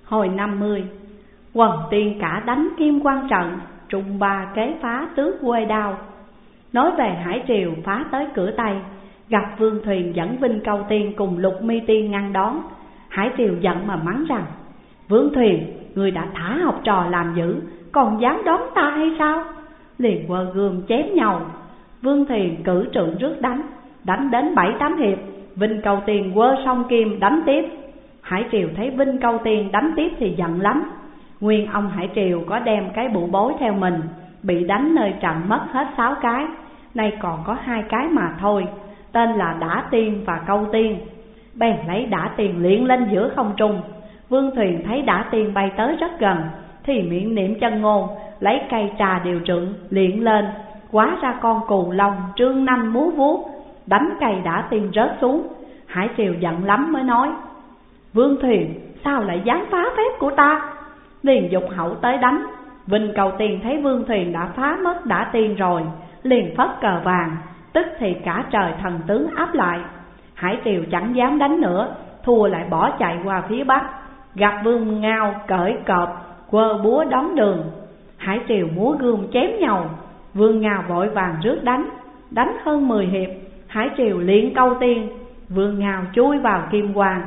Hồi 50, quần tiên cả đánh kim quan trận, Trung Ba kế phá tước quê đao. Nói về Hải Triều phá tới cửa Tây, gặp Vương Thuyền dẫn Vinh Câu Tiên cùng Lục Mi Tiên ngăn đón. Hải Triều giận mà mắng rằng: Vương Thuyền, người đã thả học trò làm dữ, còn dám đón ta hay sao? Liền quơ gươm chém nhau. Vương Thuyền cử trượng rước đánh đến 7-8 hiệp, Vinh Câu Tiên quơ song kim đánh tiếp. Hải Triều thấy Vinh Câu Tiên đánh tiếp thì giận lắm. Nguyên ông Hải Triều có đem cái bụ bối theo mình, bị đánh nơi trận mất hết 6 cái, nay còn có 2 cái mà thôi, tên là Đả Tiên và Câu Tiên. Bèn lấy Đả Tiên liệng lên giữa không trung. Vương Thuyền thấy Đả Tiên bay tới rất gần, thì miệng niệm chân ngôn, lấy cây trà điều trượng liệng lên, hóa ra con cù long trương nanh múa vuốt, đánh cây Đả Tiên rớt xuống. Hải Triều giận lắm mới nói: Vương Thuyền, sao lại dám phá phép của ta? Liền dục hậu tới đánh. Vinh Câu Tiên thấy Vương Thuyền đã phá mất Đả Tiên rồi, liền phất cờ vàng, tức thì cả trời thần tướng áp lại. Hải Triều chẳng dám đánh nữa, thua lại bỏ chạy qua phía bắc. Gặp Vương Ngao cởi cọp, quơ búa đón đường. Hải Triều múa gươm chém nhau. Vương Ngao vội vàng rước đánh hơn 10 hiệp. Hải Triều liền Câu Tiên, Vương Ngao chui vào kim quang.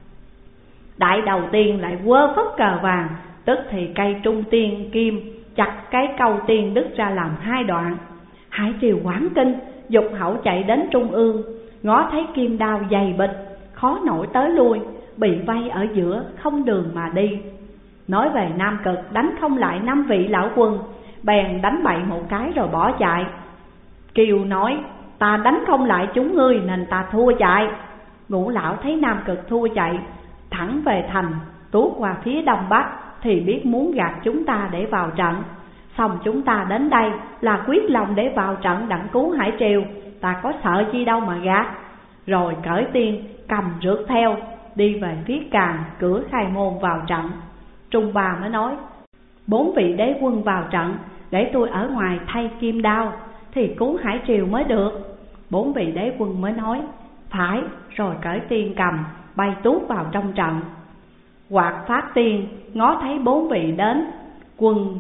Đại đầu tiên lại quơ phất cờ vàng, tức thì cây trung tiên kim chặt cái Câu Tiên đứt ra làm 2 đoạn. Hải Triều hoảng kinh, dục hậu chạy đến trung ương, ngó thấy kim đao dày bịch, khó nổi tới lui, bị vây ở giữa không đường mà đi. Nói về Nam Cực đánh không lại 5 vị lão quân, bèn đánh bậy một cái rồi bỏ chạy. Kiều nói: Ta đánh không lại chúng ngươi nên ta thua chạy. Ngũ lão thấy Nam Cực thua chạy thẳng về thành, tuốt qua phía đông bắc, thì biết muốn gạt chúng ta để vào trận. Xong chúng ta đến đây là quyết lòng để vào trận đặng cứu Hải Triều, ta có sợ chi đâu mà gạt. Rồi cởi tiên cầm rượt theo, đi về phía Càn, cửa khai môn vào trận. Trung Ba mới nói: 4 vị đế quân vào trận, để tôi ở ngoài thay kim đao, thì cứu Hải Triều mới được. 4 vị đế quân mới nói: Phải. Rồi cởi tiên cầm, bay tuốt vào trong trận. Quạt Phát Tiên ngó thấy 4 vị đến, quân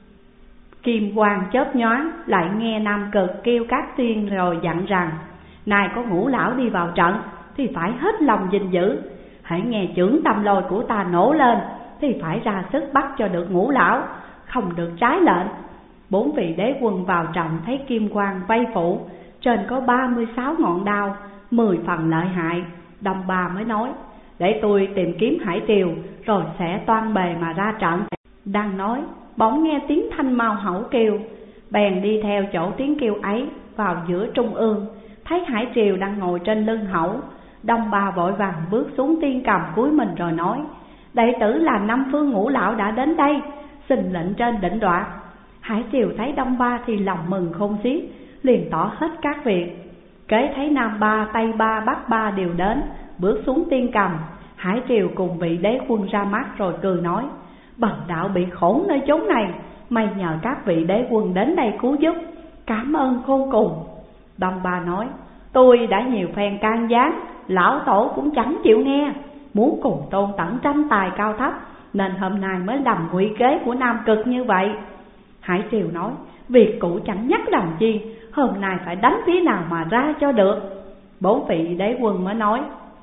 kim quang chớp nhoáng, lại nghe Nam Cực kêu các tiên rồi dặn rằng: Này có Ngũ lão đi vào trận thì phải hết lòng gìn giữ. Hãy nghe chưởng tâm lôi của ta nổ lên thì phải ra sức bắt cho được Ngũ lão, không được trái lệnh. 4 vị đế quân vào trận thấy kim quang vây phủ, trên có 36 ngọn đao, 10 phần lợi hại. Đông Ba mới nói: Để tôi tìm kiếm Hải Triều, rồi sẽ toan bề mà ra trận. Đang nói, bỗng nghe tiếng thanh mao hẩu kêu, bèn đi theo chỗ tiếng kêu ấy vào giữa trung ương, thấy Hải Triều đang ngồi trên lưng hẩu. Đông Ba vội vàng bước xuống tiên cầm cúi mình rồi nói: Đệ tử là Năm Phương Ngũ lão đã đến đây, xin lệnh trên định đoạt. Hải Triều thấy Đông Ba thì lòng mừng khôn xiết, liền tỏ hết các việc. Kế thấy Nam Ba, Tây Ba, Bắc Ba đều đến, bước xuống tiên cầm. Hải Triều cùng vị đế quân ra mắt rồi cười nói: Bần đạo bị khổ nơi chốn này, may nhờ các vị đế quân đến đây cứu giúp, cảm ơn khôn cùng. Đông Ba nói: Tôi đã nhiều phen can gián, lão tổ cũng chẳng chịu nghe, muốn cùng Tôn Tẩn tranh tài cao thấp, nên hôm nay mới làm ngụy kế của Nam Cực như vậy. Hải Triều nói: Việc cũ chẳng nhắc làm chi, hôm nay phải đánh phía nào mà ra cho được. 4 vị đế quân mới nói: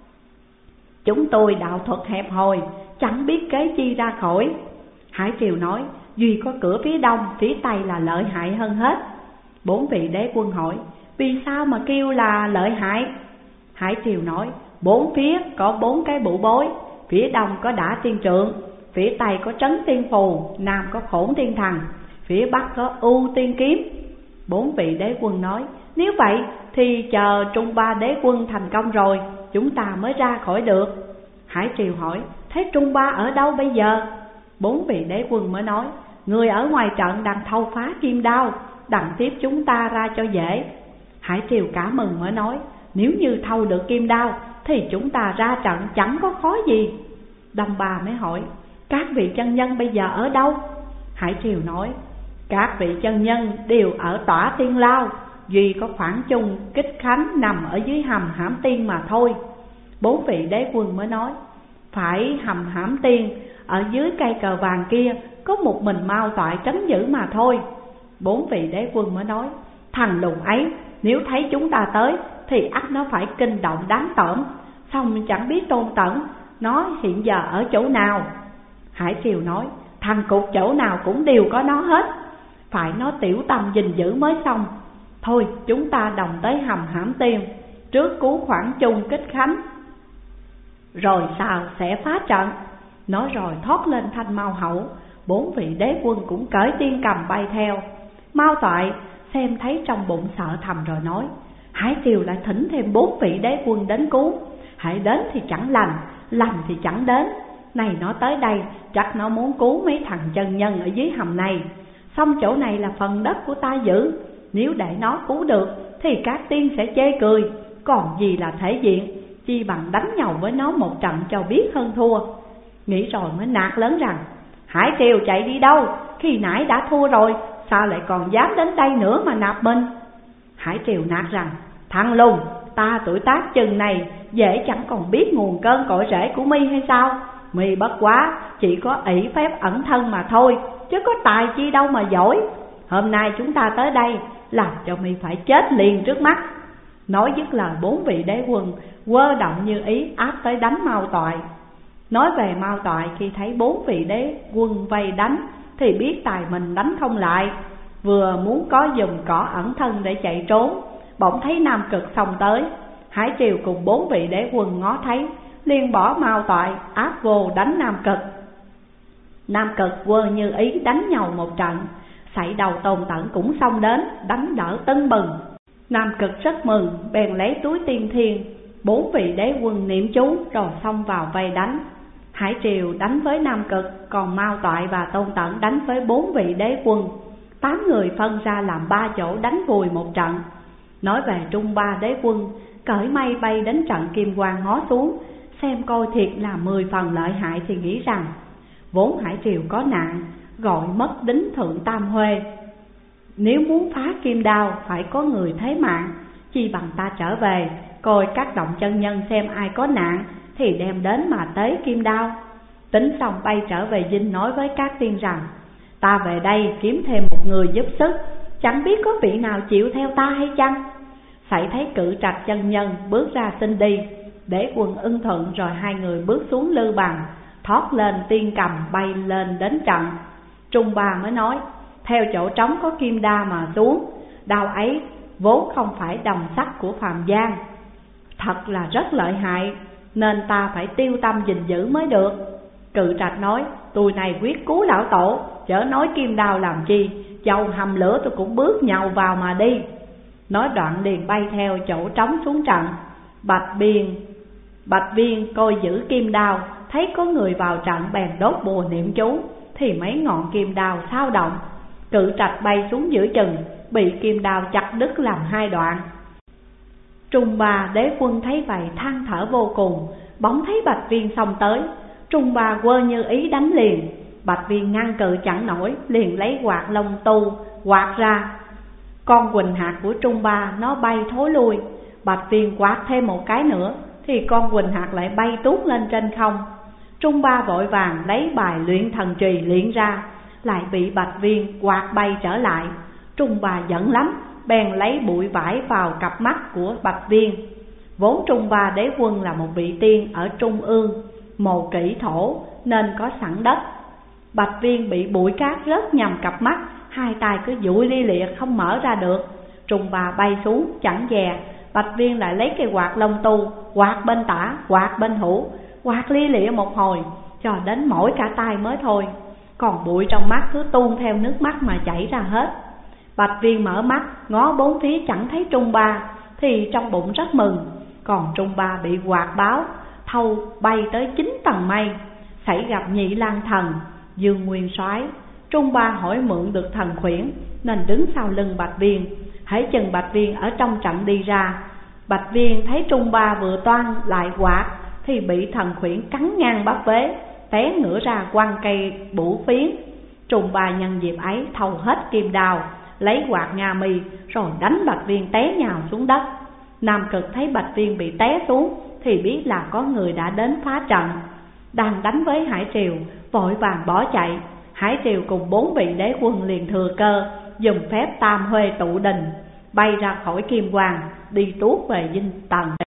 Chúng tôi đạo thuật hẹp hòi, chẳng biết kế chi ra khỏi. Hải Triều nói: Duy có cửa phía đông, phía tây là lợi hại hơn hết. 4 vị đế quân hỏi: Vì sao mà kêu là lợi hại? Hải Triều nói: 4 phía có 4 cái bụ bối, phía đông có Đả Tiên Trượng, phía tây có Trấn Tiên Phù, nam có Khổn Tiên Thần, phía bắc có U Tiên Kiếm. 4 vị đế quân nói: Nếu vậy thì chờ Trung Ba đế quân thành công rồi, chúng ta mới ra khỏi được. Hải Triều hỏi: Thế Trung Ba ở đâu bây giờ? 4 vị đế quân mới nói: Người ở ngoài trận đang thâu phá kim đao, đặng tiếp chúng ta ra cho dễ. Hải Triều cả mừng mới nói: Nếu như thâu được kim đao thì chúng ta ra trận chẳng có khó gì. Đông Ba mới hỏi: Các vị chân nhân bây giờ ở đâu? Hải Triều nói: Các vị chân nhân đều ở Tỏa Tiên Lao, duy có Khoảng Chung, Kích Khánh nằm ở dưới hầm Hãm Tiên mà thôi. 4 vị đế quân mới nói: phải Hầm Hãm Tiên, ở dưới cây cờ vàng kia có một mình Mao Toại trấn giữ mà thôi. 4 vị đế quân mới nói: thằng lùn ấy nếu thấy chúng ta tới thì ắt nó phải kinh động đáng tởm, xong chẳng biết Tôn Tẩn nó hiện giờ ở chỗ nào. Hải Triều nói: thằng cụt chỗ nào cũng đều có nó hết, phải nó tiểu tâm gìn giữ mới xong. Thôi chúng ta đồng tới Hầm Hãm Tiên, trước cứu Khoảng Chung Kích Khánh, rồi sao sẽ phá trận. Nói rồi thoát lên thanh Mao Hậu. 4 vị đế quân cũng cởi tiên cầm bay theo. Mao Toại xem thấy trong bụng sợ thầm rồi nói: Hải Triều lại thỉnh thêm 4 vị đế quân đến cứu, hãy đến thì chẳng lành, lành thì chẳng đến. Này nó tới đây chắc nó muốn cứu mấy thằng chân nhân ở dưới hầm này, xong chỗ này là phần đất của ta giữ, nếu để nó cứu được thì các tiên sẽ chê cười, còn gì là thể diện, chi bằng đánh nhau với nó một trận cho biết hơn thua. Nghĩ rồi mới nạt lớn rằng: Hải Triều chạy đi đâu, khi nãy đã thua rồi, sao lại còn dám đến đây nữa mà nạp mình. Hải Triều nạt rằng: thằng lùn, ta tuổi tác chừng này dễ chẳng còn biết nguồn cơn cội rễ của mi hay sao? Mi bất quá chỉ có ỷ phép ẩn thân mà thôi, chứ có tài chi đâu mà giỏi. Hôm nay chúng ta tới đây làm cho mi phải chết liền trước mắt. Nói dứt lời, 4 vị đế quân quơ động như ý áp tới đánh Mao Toại. Nói về Mao Toại, khi thấy 4 vị đế quân vây đánh thì biết tài mình đánh không lại, vừa muốn có dùm cỏ ẩn thân để chạy trốn, bỗng thấy Nam Cực xông tới. Hải Triều cùng 4 vị đế quân ngó thấy, liền bỏ Mao Toại áp vô đánh Nam Cực. Nam Cực quơ như ý đánh nhau một trận, sảy đầu Tôn Tẩn cũng xông đến đánh đỡ tưng bừng. Nam Cực rất mừng, bèn lấy túi tiên thiên. 4 vị đế quân niệm chú rồi xông vào vây đánh. Hải Triều đánh với Nam Cực, còn Mao Toại và Tôn Tẩn đánh với 4 vị đế quân. 8 người phân ra làm 3 chỗ đánh vùi một trận. Nói về Trung Ba đế quân, cởi mây bay đến trận Kim Quang ngó xuống, xem coi thiệt là 10 phần lợi hại thì nghĩ rằng: vốn Hải Triều có nạn, gọi mất đính thượng Tam Huê, nếu muốn phá Kim Đao phải có người thế mạng, chi bằng ta trở về coi các động chân nhân xem ai có nạn thì đem đến mà tế Kim Đao. Tính xong bay trở về dinh nói với các tiên rằng: ta về đây kiếm thêm một người giúp sức, chẳng biết có vị nào chịu theo ta hay chăng. Sảy thấy Cự Trạch chân nhân bước ra xin đi, đế quân ưng thuận, rồi 2 người bước xuống lư bằng, thoát lên tiên cầm bay lên đến trận. Trung Ba mới nói: theo chỗ trống có kim đa mà xuống, đao ấy vốn không phải đồng sắt của phàm gian, thật là rất lợi hại, nên ta phải tiêu tâm gìn giữ mới được. Cự Trạch nói: tôi này quyết cứu lão tổ, chớ nói kim đao làm chi, dầu hầm lửa tôi cũng bước nhào vào mà đi. Nói đoạn liền bay theo chỗ trống xuống trận. Bạch Viên coi giữ kim đao, thấy có người vào trận bèn đốt bùa niệm chú, thì mấy ngọn kim đao sao động. Cự Trạch bay xuống giữa chừng, bị kim đao chặt đứt làm 2 đoạn. Trung Ba đế quân thấy vậy than thở vô cùng, bỗng thấy Bạch Viên xông tới. Trung Ba quơ như ý đánh liền, Bạch Viên ngăn cự chẳng nổi, liền lấy quạt lông tu quạt ra. Con Quỳnh Hạt của Trung Ba nó bay thối lui, Bạch Viên quạt thêm một cái nữa thì con Quỳnh Hạt lại bay tuốt lên trên không. Trung Ba vội vàng lấy bài luyện thần trì luyện ra, lại bị Bạch Viên quạt bay trở lại. Trung Ba giận lắm, bèn lấy bụi vải vào cặp mắt của Bạch Viên. Vốn Trung Ba đế quân là một vị tiên ở Trung Ương, mồ kỷ thổ nên có sẵn đất. Bạch Viên bị bụi cát rớt nhầm cặp mắt, 2 tay cứ dụi li lịa không mở ra được. Trung Ba bay xuống chẳng dè, Bạch Viên lại lấy cây quạt lông tu quạt bên tả quạt bên hữu, quạt li lịa một hồi cho đến mỏi cả tay mới thôi. Còn bụi trong mắt cứ tuôn theo nước mắt mà chảy ra hết. Bạch Viên mở mắt ngó 4 phía chẳng thấy Trung Ba thì trong bụng rất mừng. Còn Trung Ba bị quạt báo thâu bay tới 9 tầng mây, xảy gặp Nhị Lang Thần, Dương Nguyên Soái. Trung Ba hỏi mượn được thần khuyển nên đứng sau lưng Bạch Viên. Hễ chừng Bạch Viên ở trong trận đi ra, Bạch Viên thấy Trung Ba vừa toan lại quạt thì bị thần khuyển cắn ngang bắp vế, té ngửa ra quăng cây bủ phiến. Trung Ba nhân dịp ấy thâu hết kim đao, lấy quạt nga mi rồi đánh Bạch Viên té nhào xuống đất. Nam Cực thấy Bạch Viên bị té xuống thì biết là có người đã đến phá trận, đang đánh với Hải Triều vội vàng bỏ chạy. Hải Triều cùng 4 vị đế quân liền thừa cơ dùng phép tam huê tụ đình, bay ra khỏi Kim Hoàng, đi tuốt về Dinh Tần.